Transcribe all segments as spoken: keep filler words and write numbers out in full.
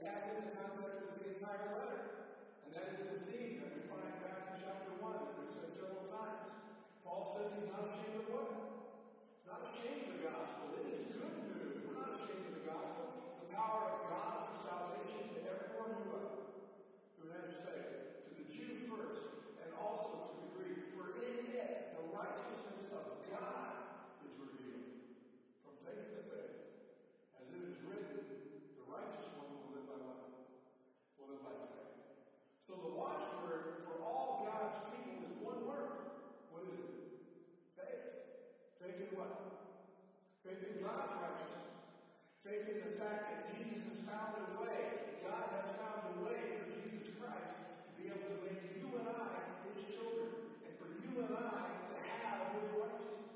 that is the context of the entire letter. And that is the theme that we find back in chapter one that we've said several times. Paul says he's not ashamed of what? He's not ashamed of the gospel. It is good news. We're not ashamed of the gospel. The power of God for salvation to everyone who, who has faith. To the Jew first, and also to the Greek. For in it, the righteousness of God is revealed. From faith to faith. As it is written, the righteous one will live by what? Will live by faith. So the watchword for all God's people is one word. What is it? Faith. Faith in what? Faith in God's righteousness. Faith in the fact that Jesus has found a way. God has found a way for Jesus Christ to be able to make you and I his children. And for you and I to have his righteousness.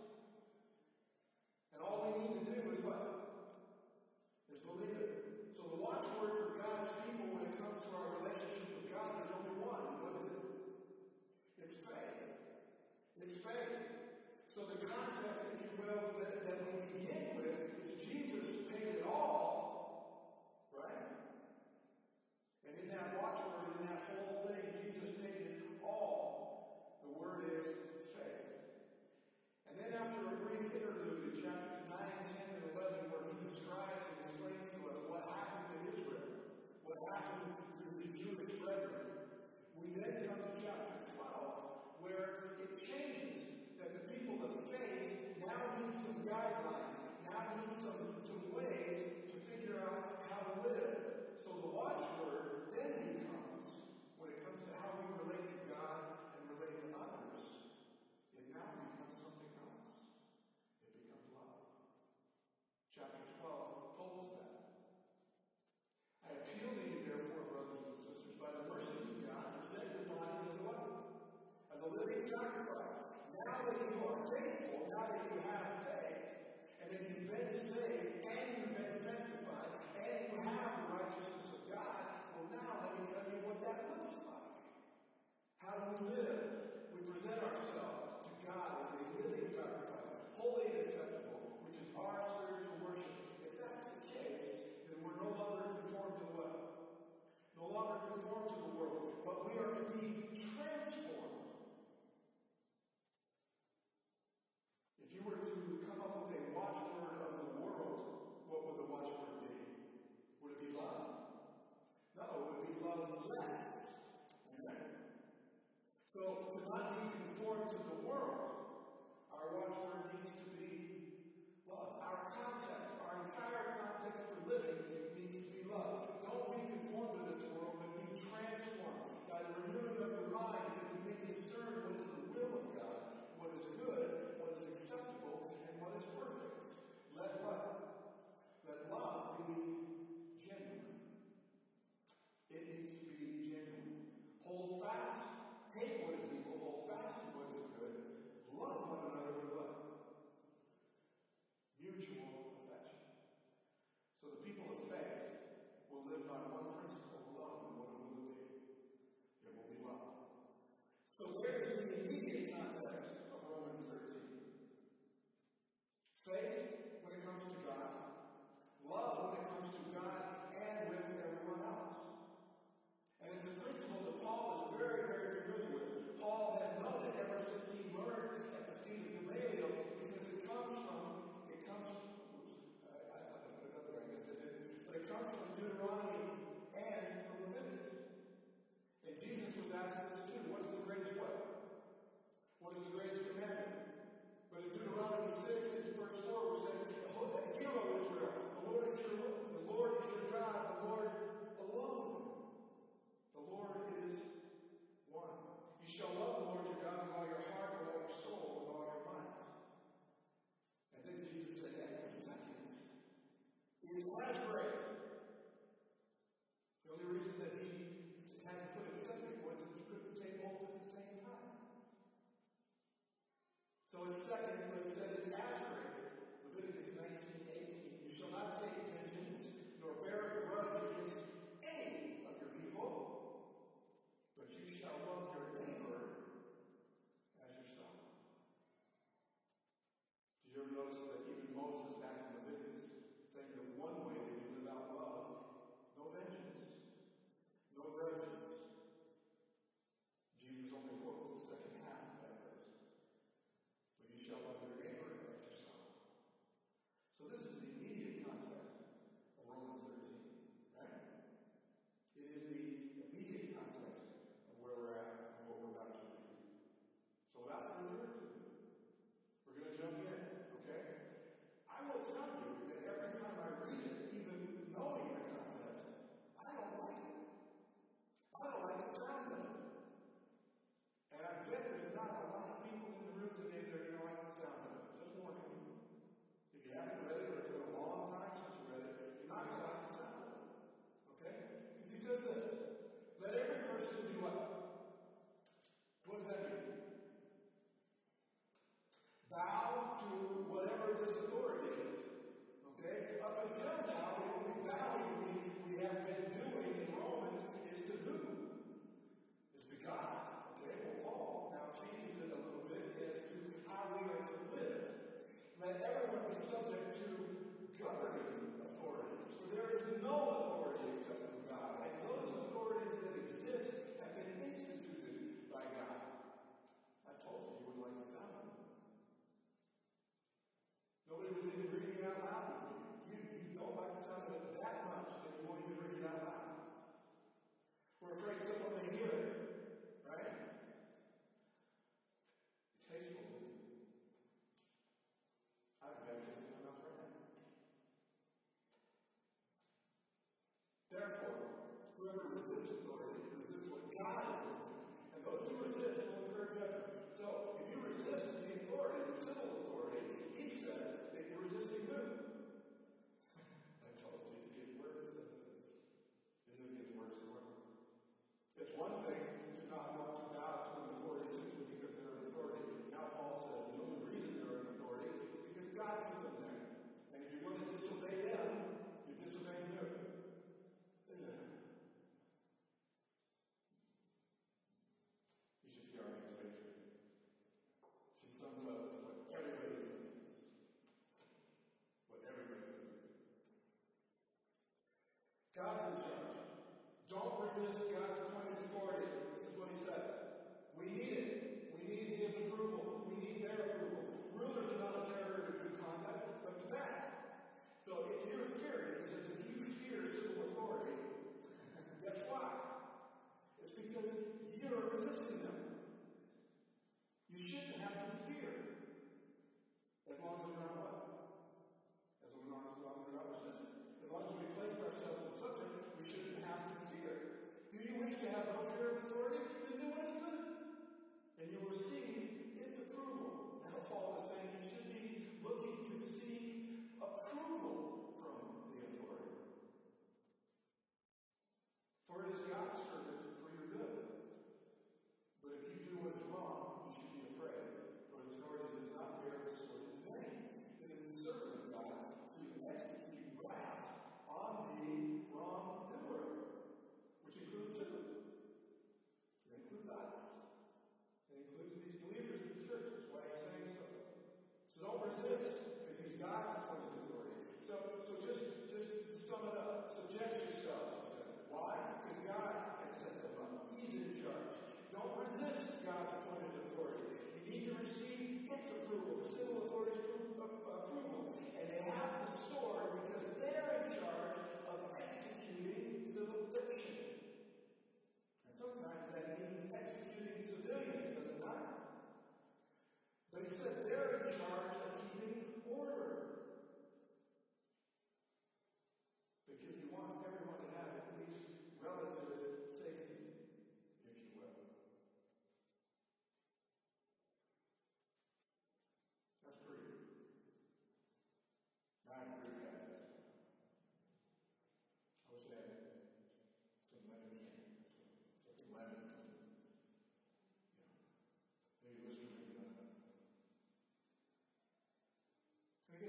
And all we need to do is what? Is believe it. So the watchword for God's people when it comes to our relationship with God is only one. What is it? It's faith. It's faith. So the context, if you will, that, that we begin with is Jesus paid it all. Right? And in that watchword, in that whole thing, Jesus paid it all. The word is faith. And then after a brief interlude in chapters nine, ten, and eleven, where he describes and explains to us what happened to Israel, what happened to the Jewish brethren, we then come to chapter twelve, where it changes that the people of faith now need some guidelines, now need some, some ways to figure out how to live. So the watchword then becomes, when it comes to how we relate to God and relate to others, it now becomes something else. It becomes love. Chapter twelve told us that. I appeal to you, therefore, brothers and sisters, by the mercy of God, present your bodies as what? As a living sacrifice. Now that you are faithful, now that you have faith, and that you've been saved, and you've been sanctified, and you have the righteousness of God, well, now let me tell you what that looks like. How do we live? We present ourselves to God as a living sacrifice, holy and acceptable, which is our spiritual worship. If that's the case, then we're no longer conformed to what? No longer conformed to the world, but we are to be transformed. If you were to come up with a watchword of the world, what would the watchword be? Would it be love? No, it would be love less. Okay? So, to not be conformed to the world, our watchword needs to be love. Our context, our entire context for living needs to be love. Don't be conformed to this world, but be transformed by the renewing of your mind, that you may discern what is the will of God, what is good, what is acceptable, and what is perfect. Let what? Let love be genuine. It needs to be genuine. Hold fast. Hate what is evil. Hold fast to what is good. Love one another with what? Mutual affection. So the people of faith will live by one principle alone. What will it be? It will be love. So where is the immediate context of Romans thirteen? Faith when it comes to God. Love when it comes to God and with everyone else. And it's a principle that Paul is very, very familiar with. Paul has known it ever since he learned at the feet of Gamaliel, because it comes from, it comes, I, I, I put it up there, I guess it did, but it comes from Deuteronomy and from Leviticus. And Jesus was asked this too. What's the greatest what? What is the greatest commandment? But in Deuteronomy six, verse four, it says, Hear, O Israel, the Lord is your the Lord is your God, the Lord alone. The Lord is one. You shall love the Lord your God with all your heart, with all your soul, with all your mind. And then Jesus said that in a second. It's less great. The only reason that he had to put it second was that he couldn't say both at the same time. So in second, but it said it's as great. Leviticus nineteen eighteen. You shall not take vengeance, nor bear a grudge against any of your people, but you shall love your neighbor as yourself. Did you ever notice that even Moses back in Leviticus saying that one way that you live out love, no vengeance?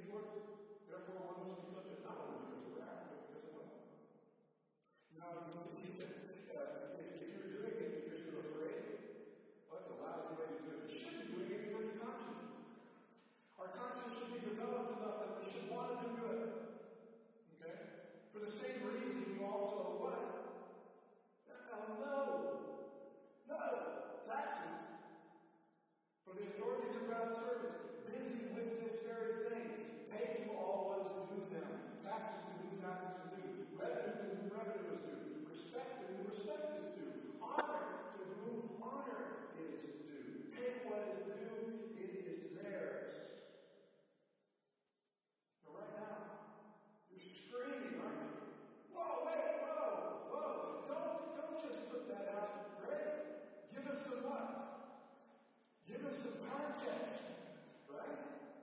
These words, therefore, one must be subject not only because of wrath, but because of love. Now, he said, uh, if you're doing it because you're afraid, well, that's a lousy way to do it. You should be doing it because you're conscious. Our conscience should be developed enough that we should want to do good. Okay? For the same reason, you also what? Oh, no. No. Taxes. For the authorities of God's service, busy with this very thing, pay to all what is due them. Taxes to whom taxes is due. Revenue to whom revenue is due. Respect to whom respect is due. Honor to whom honor is due. Pay what is due, it is theirs. Now, right now, you're screaming, aren't you? Whoa, wait, whoa, whoa. Don't, don't just put that out. Great. Give us some what? Give us some context. Right?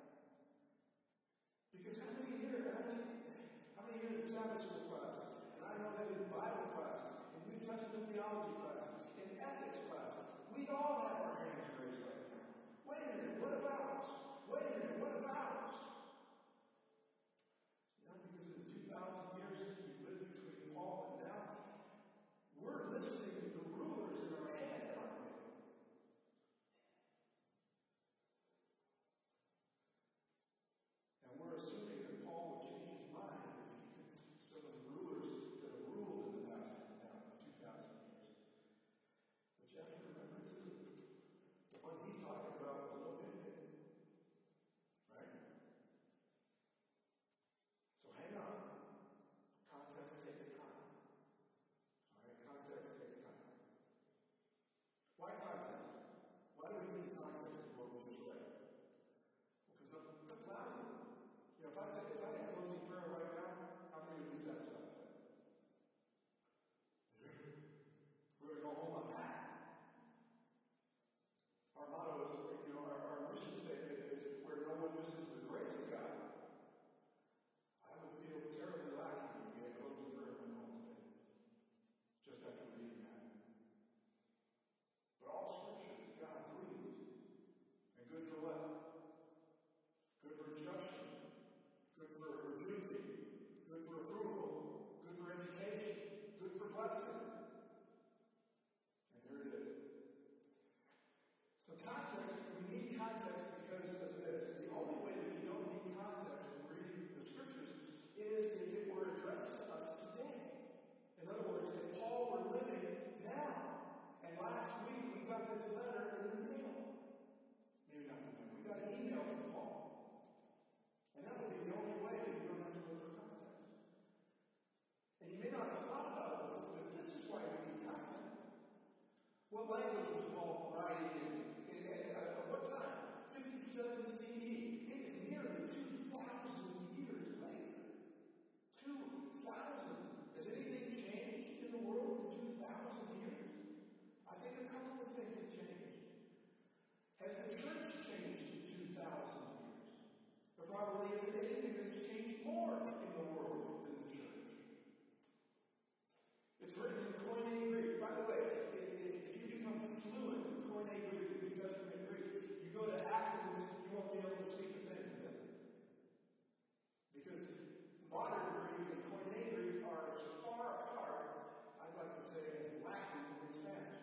Because how many years, how many, how many years of Sabbath school classes? And I know that in Bible classes, in New Testament theology classes, in ethics classes, we all have our hands raised right now. Wait a minute, what about us? Wait a minute, what about us? You know, because in the two thousand years since we lived between Paul and now, we're listening to the rulers in our head, aren't we? And we're assuming that Paul would change his mind because some of the rulers that have ruled in the past two thousand years. But you have to remember, too, the one he's talking about was no David. Right? So hang on. Context takes time. Alright, context takes time. Why context? Why do we need context for what we just read? Because I'm, I'm lousy. You know, if I say, if I had closing prayer right now, how many of you that stuff? We're going to go home on that. Our motto is, you know, our, our mission statement is where no one misses the grace of God. I would feel terribly lacking if we had closing prayer in home today. Just after reading that. But all scripture is God breathed. And good for what? Good for instruction. Good for rebuking. Good for approval. Good for education. Good for blessing. And here it is. So context, we need context because of this. The only way that we don't need context when reading the scriptures is if it were addressed to us today. In other words, if Paul were living now, and last week we got this letter in the mail. Maybe not in the mail. We got an email from Paul. And that would be the only way that you don't have to look for context. And you may not have thought about it, but this is why we need context. What language was Paul writing in? in, in uh, what time? fifty-seven C E. It is nearly two thousand years later. two thousand. Has anything changed in the world in two thousand years? I think a couple of things have changed. Has the church changed in two thousand years? There probably isn't anything that's changed more in the world than the church. It's written in Koine Greek. By the way, if, if you become fluent in Koine Greek, the New Testament Greek, you go to Athens, you won't be able to speak the thing with them. Because modern Greek and Koine Greek are as far apart, I'd like to say, as Latin and Spanish.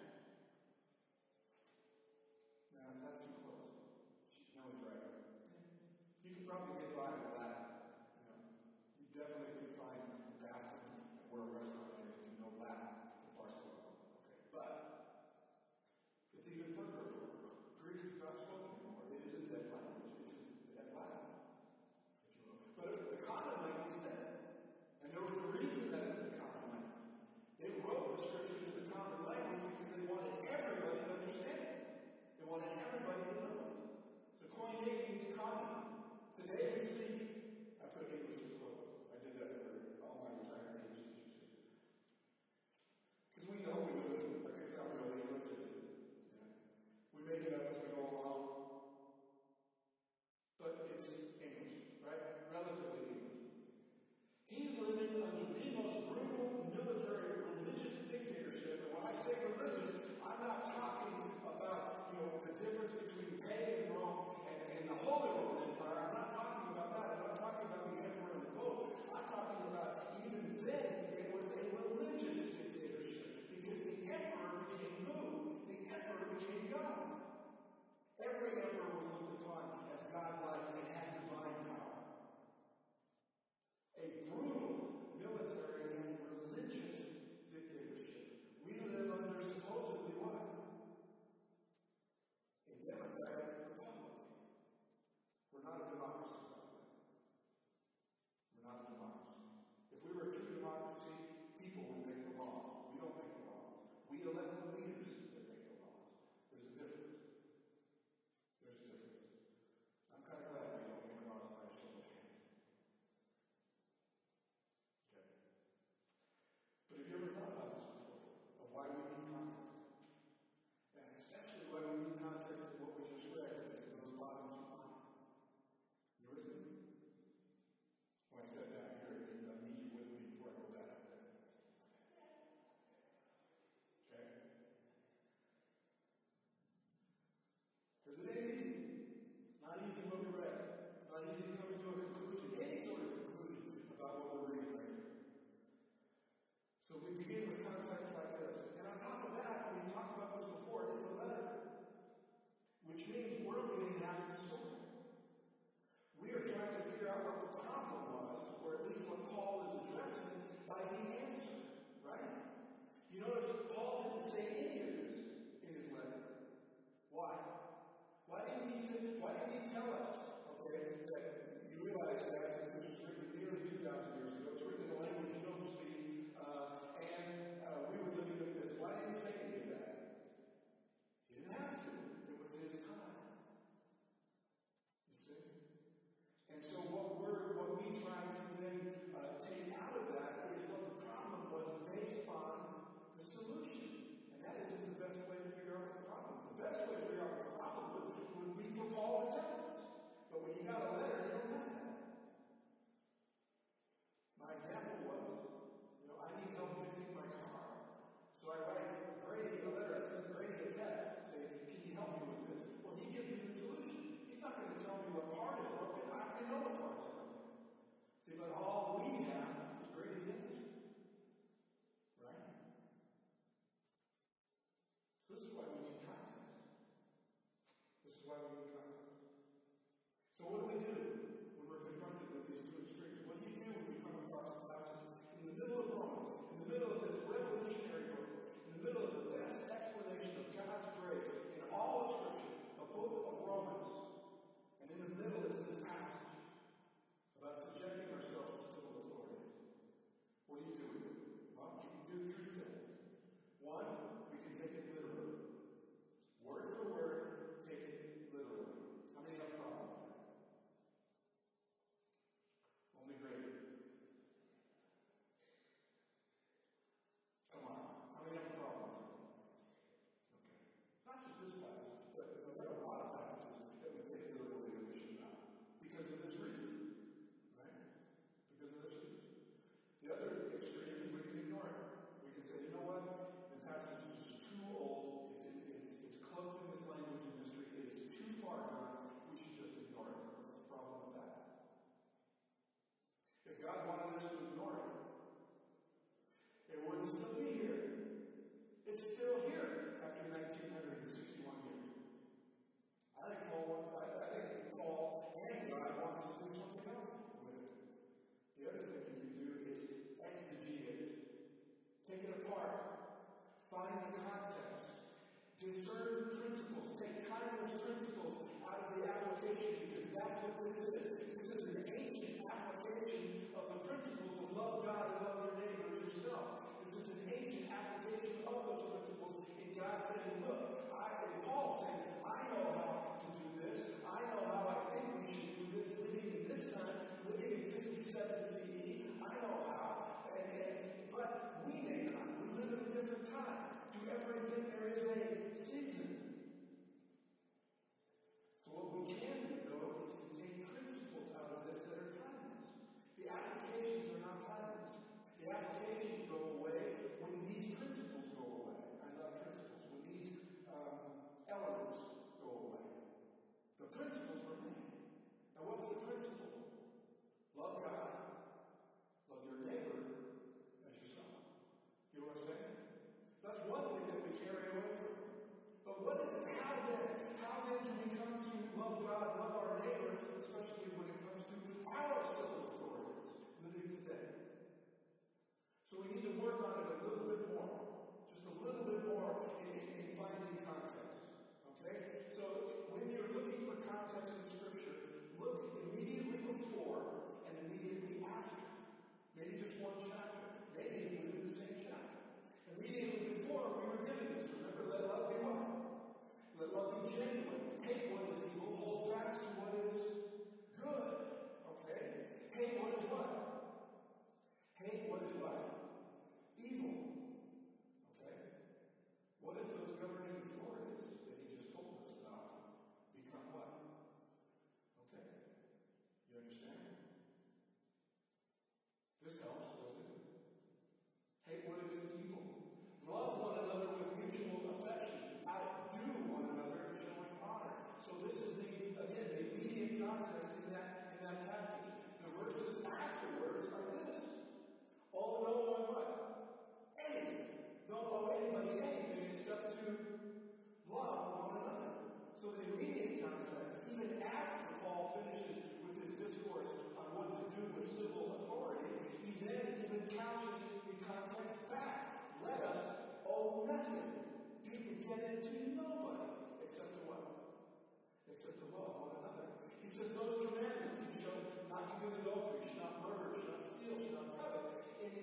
Now, that's too close. No, he's right. You can probably get by with Latin. You know, you definitely can find a bathroom or a restaurant there if you know Latin to parse it. Okay, but it's even further. Greek is not spoken anymore. It is a dead language. It is a dead Latin, if you will. But the common language is dead. And there was a reason that it's the common language. They wrote the scriptures in the common language because they wanted everybody to understand it. They wanted everybody to know it. The Koine means common. Today we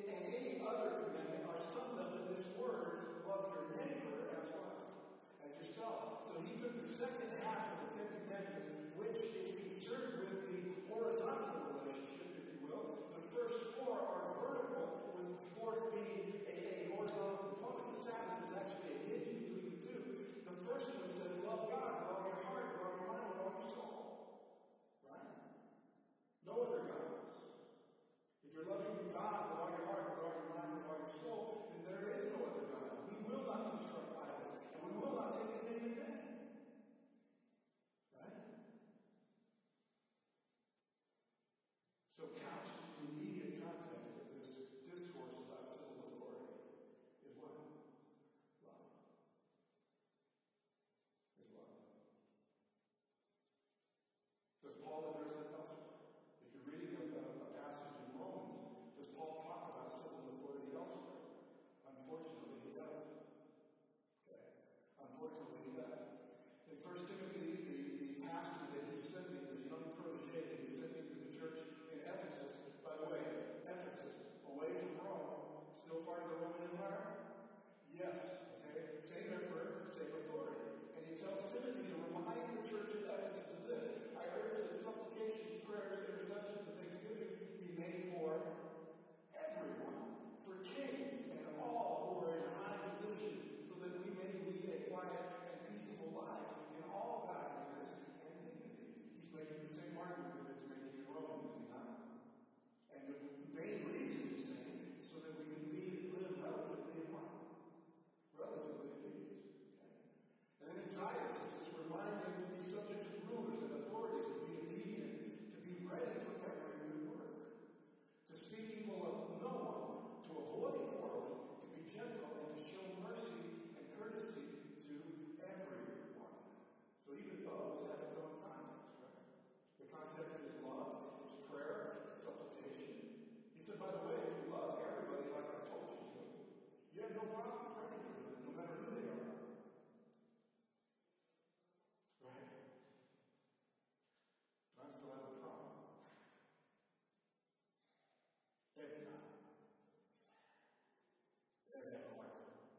and any other commandment are summed up in this word, love your neighbor as what? As yourself. So he took the second half of the Ten Commandments, which is concerned with the horizontal relationship, if you will. The first four are vertical, with the fourth being a, a horizontal component. The Sabbath is actually a hinge between the two. The first one says, love God with all your heart, with all your mind, with all your soul. Right? No other gods. If you're loving God with all your heart, with all your mind, with all your soul, then there is no other God. We will not construct idols, and we will not take his name in vain. Right? So couch the immediate context of this discourse about civil authority is what? Love. Is love. Does Paul address it elsewhere? If you're reading a, a passage in Romans, does Paul talk about civil authority elsewhere? Unfortunately, he doesn't. Okay. Unfortunately, he doesn't. In First Timothy, the, the pastor that he's sending, this young protege that he's sending to the church in Ephesus, by the way, Ephesus, away from Rome, still part of the Roman Empire? Yes. Okay. Same emperor, same authority. And he tells Timothy to remind the church of Ephesus of this. I urge that supplications, prayers, intercessions, and thanksgiving be made for everyone, for kings and all who are in high position, so that we may lead a quiet and peaceable life in all godliness and dignity. He's making the same argument that he's making in Romans, is he not? And the main reason he's saying is so that we can lead, live relatively in life. Relatively in peace. Okay. And then in Titus, it's reminding them to be subject to rulers and authorities, to be obedient, to be ready for every good work, to speak evil of no one, to avoid quarreling, to be gentle, and to show mercy and courtesy to everyone. So even those have their own context, right? The context is love, it's prayer, it's supplication. He said, by the way, if you love everybody like I told you to, you have no problem praying for them, no matter who they are. Right? But I still have a problem. Every time. Every heart.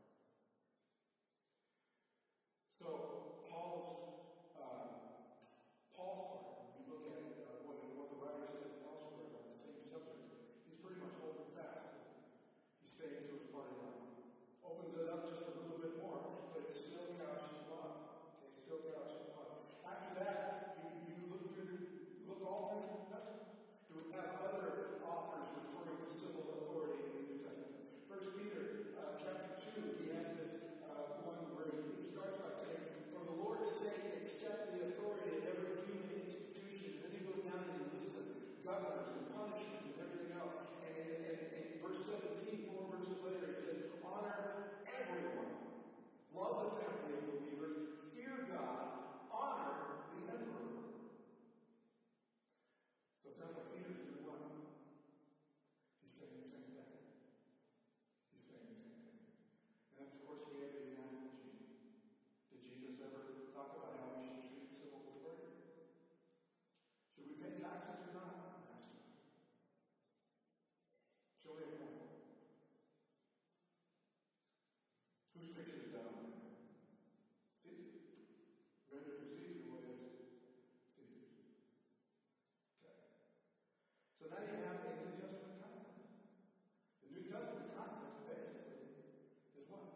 So Paul's uh, Paul's part, when you look at uh, what, what the writer says elsewhere about the same subject, he's pretty much holding fast. He's staying to his party line. Opens it up just a little bit more, but it's still couched in love. Okay, still couched in love. After that, you, you look through, look all through the New Testament. You would have other authors referring to civil authority in the New Testament. First Peter uh, chapter two, he has this uh, one where he, he starts by saying, "For the Lord's sake, accept the authority of every human institution." Then he goes down and he lists the governors and punishers and everything else. And in, in, in verse seventeen, four verses later, it says, "Honor everyone. Love the family of believers. Fear God. Honor the emperor." So it sounds like Peter's doing what? He's saying the same thing. He's saying the same thing. And then, of course, we have the example of Jesus. Did Jesus ever talk about how we should treat civil authority? Should we pay taxes or not? Show me a point. Whose picture is that on there? Caesar. Render to Caesar what is Caesar's. Okay. So now you have a New Testament context. The New Testament context basically is what?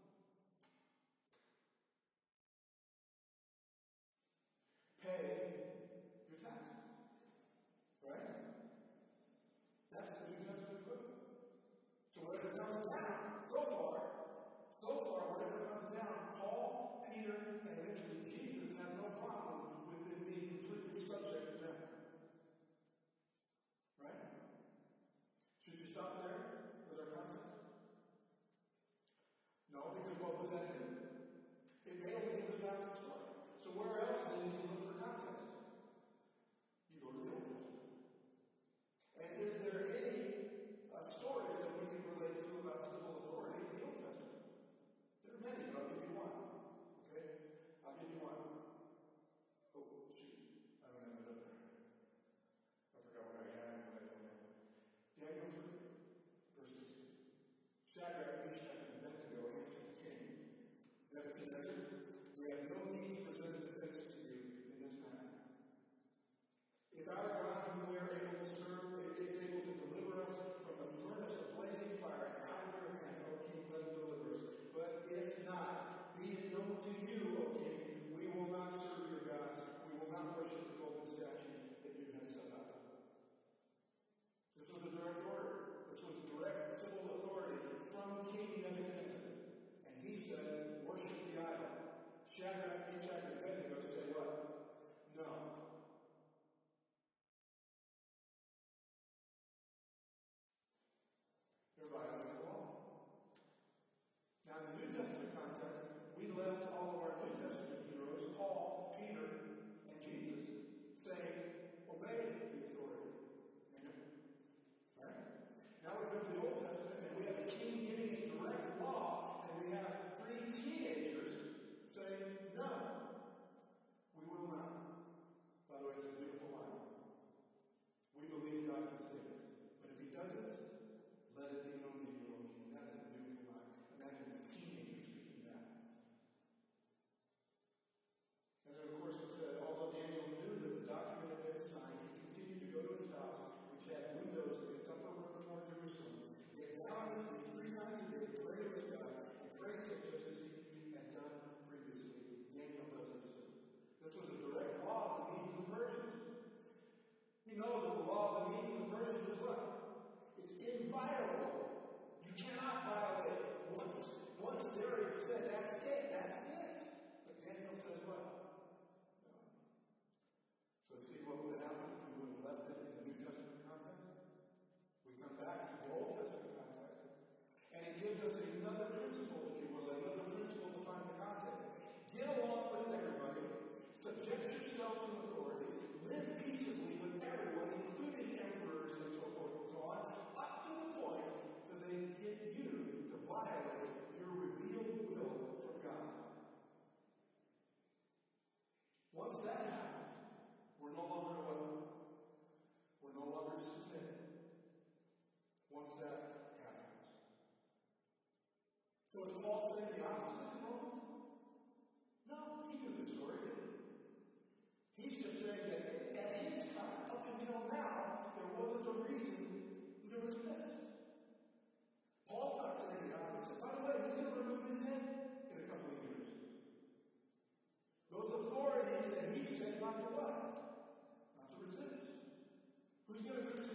Pay your taxes. Right? That's the New Testament equivalent. So whatever comes down, so far, so far, whatever comes down, Paul, Peter, and eventually Jesus have no problem with it being completely subject to them. Right?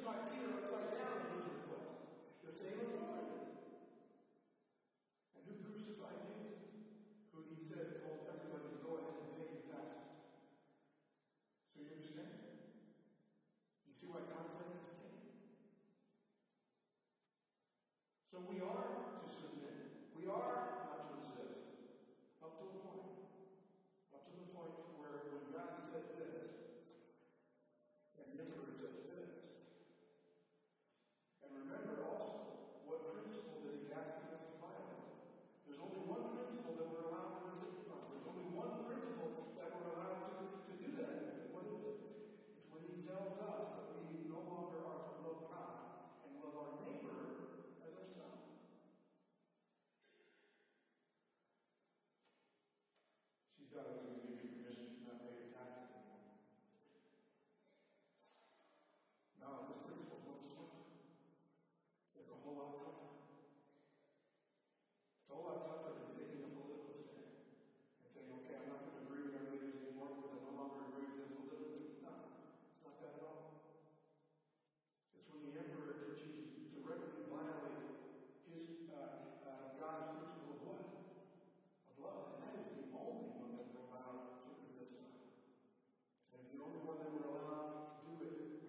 crucify Peter upside down at his request. The same authority. And who crucified Jesus? Who he said told everybody to go ahead and take the taxes. So you understand? You see why context is king? So we are to submit. We are not to resist. Up to a point. Up to the point where when God says this, and the emperor says this. And remember also what principle that he's asking us to violate. There's only one principle that we're allowed to resist from. There's only one principle that we're allowed to, to do that with. What is it? It's when he tells us that we no longer are to love God and love our neighbor as ourselves. She's got to give you permission to not pay your taxes anymore. No, this principle is much stronger. It's a whole lot tougher. It's a whole lot tougher than taking a political stand and saying, okay, I'm not going to agree with our leaders anymore because I no longer agree with them politically. No, it's not that at all. It's when the emperor gets you to directly violate his uh, uh, God's principle of what? Of love. And that is the only one that we're allowed to resist on. And it's the only one that we're allowed to do it with.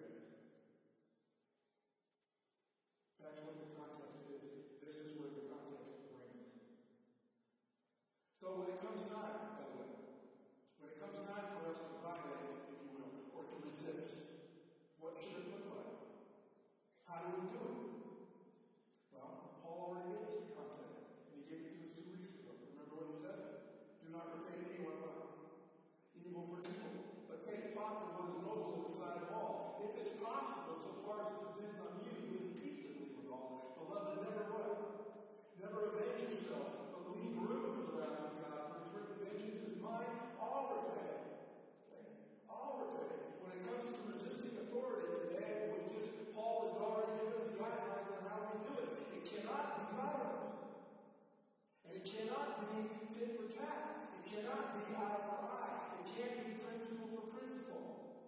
That's what the context is. This is where the context brings us. So when it comes time, by the way, when it comes time for us to violate, if you will, or to resist, what should it look like? How do we do it? Well, Paul already gave us the context, and he gave it to us two weeks ago. Remember what he said? Do not repay anyone what? Evil for evil, but take thought for what is noble in the sight of all. If it's possible, so far as it depends on you, live peaceably with all. Beloved, never what? Never avenge yourself, but leave room for the wrath of God. For it's written, vengeance is mine, I'll repay. Okay? I'll repay. When it comes to resisting authority today, which is Paul has already given us guidelines on how we do it. It cannot be violent. And it cannot be tit for tat. It cannot be eye for eye. It can't be principle for principle.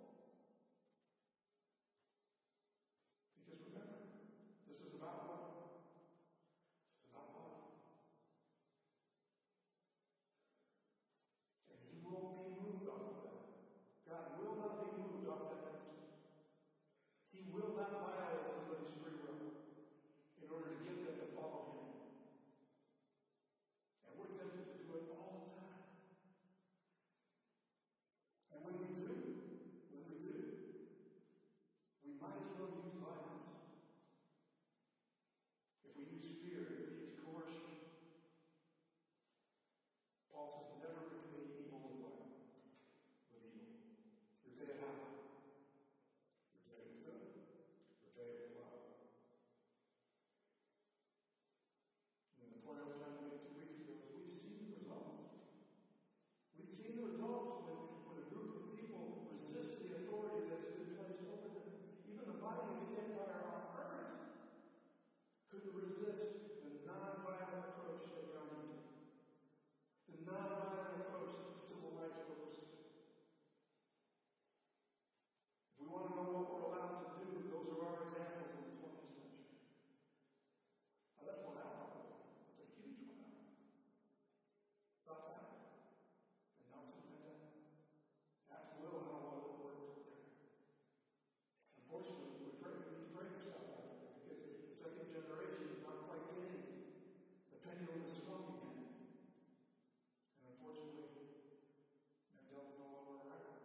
Because remember, this is about what? It's about love. And he won't be moved off of that. God will not be moved off that principle. He will not violate somebody's free will in order to get them to follow him. And we're tempted to do it all the time. And when we do, when we do, we might as well use violence. If we use fear, if we use coercion. Paul says, never repay evil with what? With evil. Repay it how? Repay it with good. Repay it with love. And the point I was trying to make two weeks ago is we've seen the results. We've seen the results when, when a group of people resist the authority that's been placed over them. Even the mightiest empire on earth couldn't resist the non-violent approach that Gandhi took. The non-violent approach that the civil rights movement took. If we want to know what we're allowed to do, those are our examples in the twentieth century. Now that's one out. That's a huge one out. Not that. And not something like that. That's a little how well it worked up there. Unfortunately, we pray, we need to pray for South Africa because the second generation is not quite getting it. The pendulum is swung again. And unfortunately, Mandela's no longer around.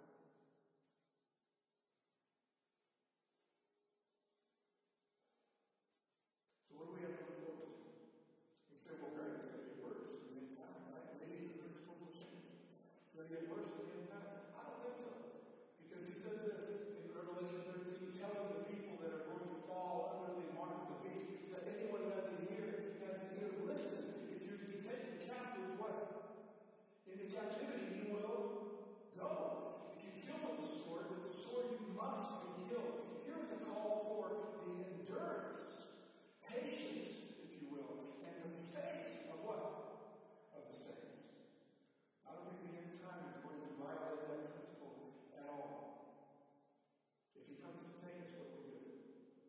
So what do we have to look forward to? We say, well, great, it's going to get worse in the meantime, right? Maybe the principles will change. It's going to get worse in the meantime. I don't think so. Because he says this in Revelation thirteen, telling the people that are going to fall under the mark of the beast, that anyone who has an ear, has an ear to listen. If you be taken captive, what? Into captivity, you will go. If you kill with the sword, with the sword you must be killed. Here is a call for the endurance, patience, if you will, and the faith of what? Of the saints. I don't think the end time is going to violate that principle at all. If he comes to take us, what we do?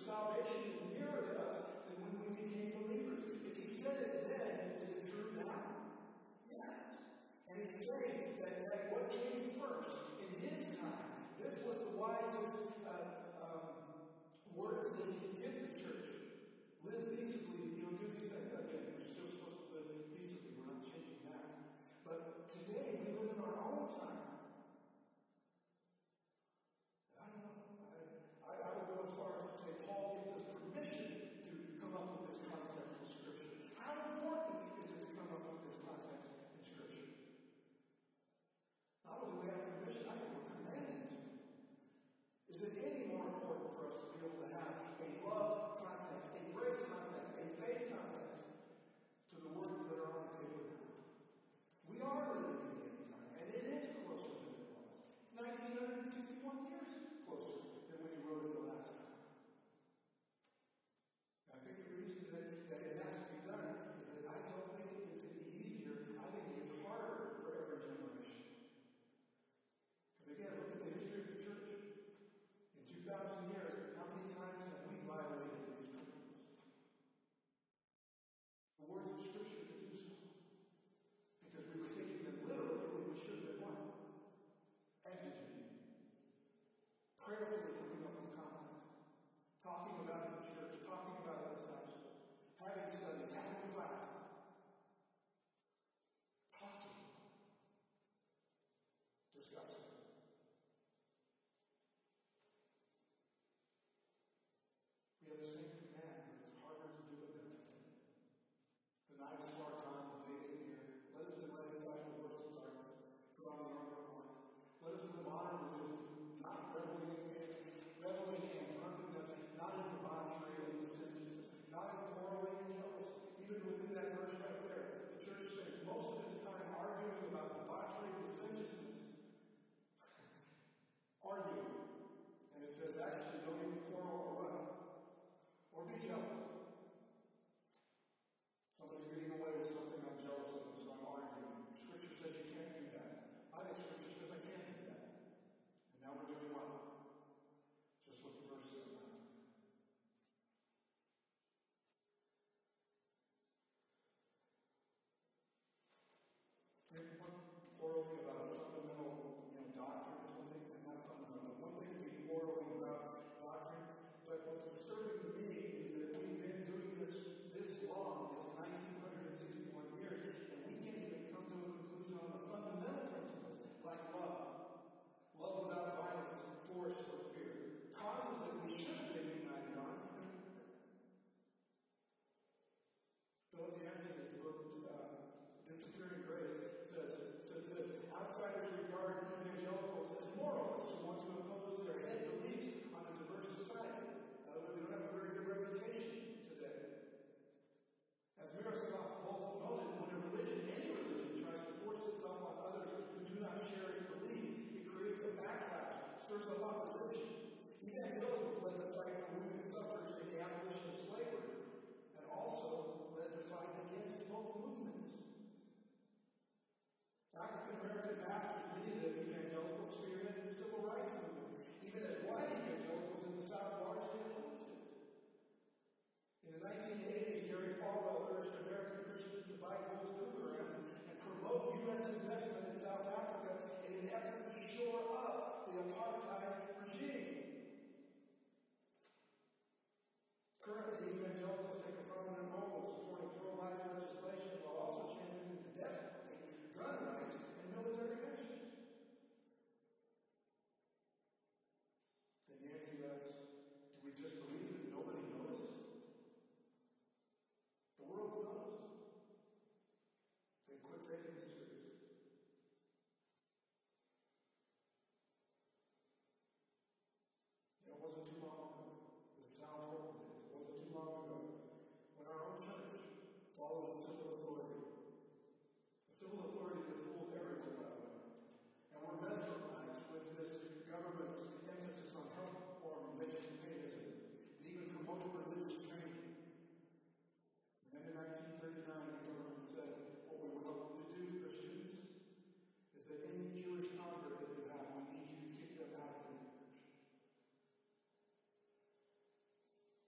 salvation is nearer to us than when we became believers. If he said it then, is it true now? Yes. And he's saying that, that what came first in his time, this was the wisest uh, um, words that he could give the church. Live peaceably, you know, do these things. Again, we're still supposed to live peaceably. We're not changing that. But today, we live in our own time. I don't know. I, I, I would go as far as to say Paul gives us permission to come up with this context in Scripture. How important is it to come up with this context in Scripture? Not only do we have permission, I think we're commanded to. Is it any more important for us to be able to have a love context, a grace context, a faith context to the words that are on the paper now? We are living in the end time, and it is closer than it was. nineteen sixty-one years closer than when you wrote it the last time. I think the reason that, that it has to be done is that I don't think it gets any easier. I think it gets harder for every generation. Because again, look at the history of the church. In two thousand years, how many times have we violated these principles? The words of Scripture to do so. Because we were taking them literally when we should have been what? Exegeting. Prayerfully coming up with context. Talking about it in church, talking about it in discipleship. Having studies, having classes. Talking. Discussing. We have the same command, but it's harder to do it than today. The night is far gone, the day is near. Let us lay aside the works of darkness, put on the armor of light. Let us live honorably with you, not reveling in, reveling in drunkenness, not in debauchery and licentiousness, not in quarreling and jealousy. Even within that verse right there, the church spends most of its time arguing about debauchery and licentiousness. Arguing. And it says, actually, don't even quarrel or what? Or be jealous. Somebody's getting away with something I'm jealous of, so I'm arguing. Scripture says you can't do that. I think Scripture says I can't do that. And now we're doing what? Just what the verse says now. Quarreling about fundamental, you know, doctrine or something, and not fundamental. One thing to be quarreling about doctrine, but what's disturbing to me is that we've been doing this this long, this nineteen sixty-one years, and we can't even come to a conclusion on the fundamental principles like love. Love without violence, force, or fear. Causes that we should have been united on. Philip Yancey, in his book, uh, Disappearing Grace, says, says this: outsiders regard evangelicals as moralists who want to impose their head beliefs on a diverse society. Uh, we don't have a very good reputation today. As Miroslav Volf noted, when a religion, any religion, tries to force itself on others who do not share its beliefs, it creates a backlash, stirs up opposition. Evangelicals led the fight for women suffrage and the abolition of slavery, and also led the fight against both movements. African American pastors, many of them evangelical, spearheaded the civil rights movement, even as white evangelicals in the South largely opposed it. In the nineteen eighties, Jerry Falwell urged American Christians to fight Wolf Cougar and promote U S investment in South Africa in an effort to shore up the apartheid regime. Currently, evangelicals take a prominent role in supporting pro-life legislation while also championing the death penalty, gun rights, and military missions. And Nancy asks, do we just believe that nobody noticed? The world knows. They quit taking it seriously. It wasn't too long ago. This is how important it is. It wasn't too long ago when our own church followed a civil authority. A civil authority that fooled everyone, by the way. And we're mesmerized with this government's emphasis on health reform and vegetarianism, and even promoted religious training. And then in nineteen thirty-nine, the government said, what we would hope to do, Christians, is that any Jewish convert that you have, we need you to kick them out of the church.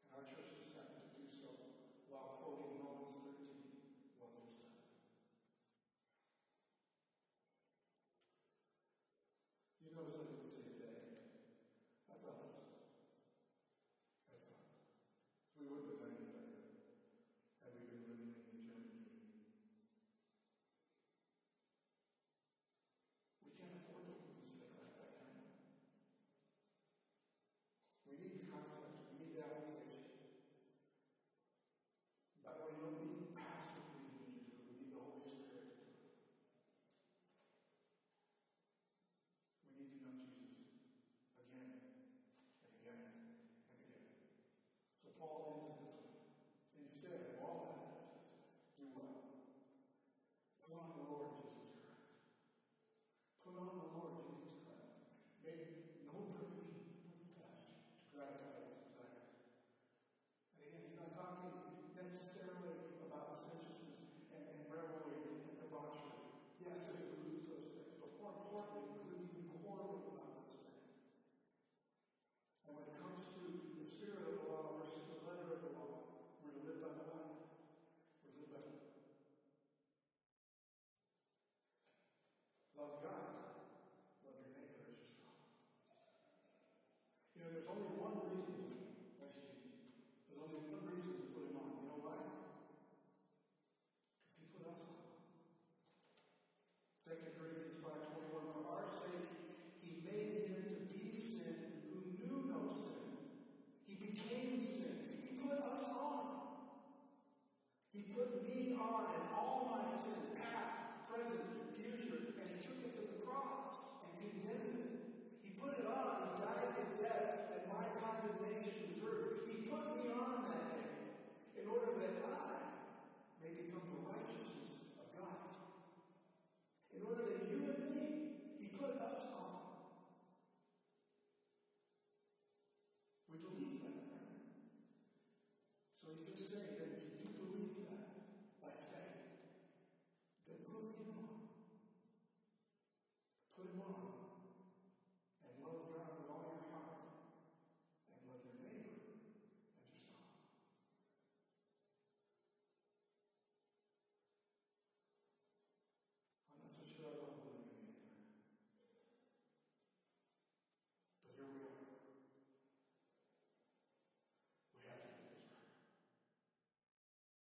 You know, there's only one reason, actually, there's only one reason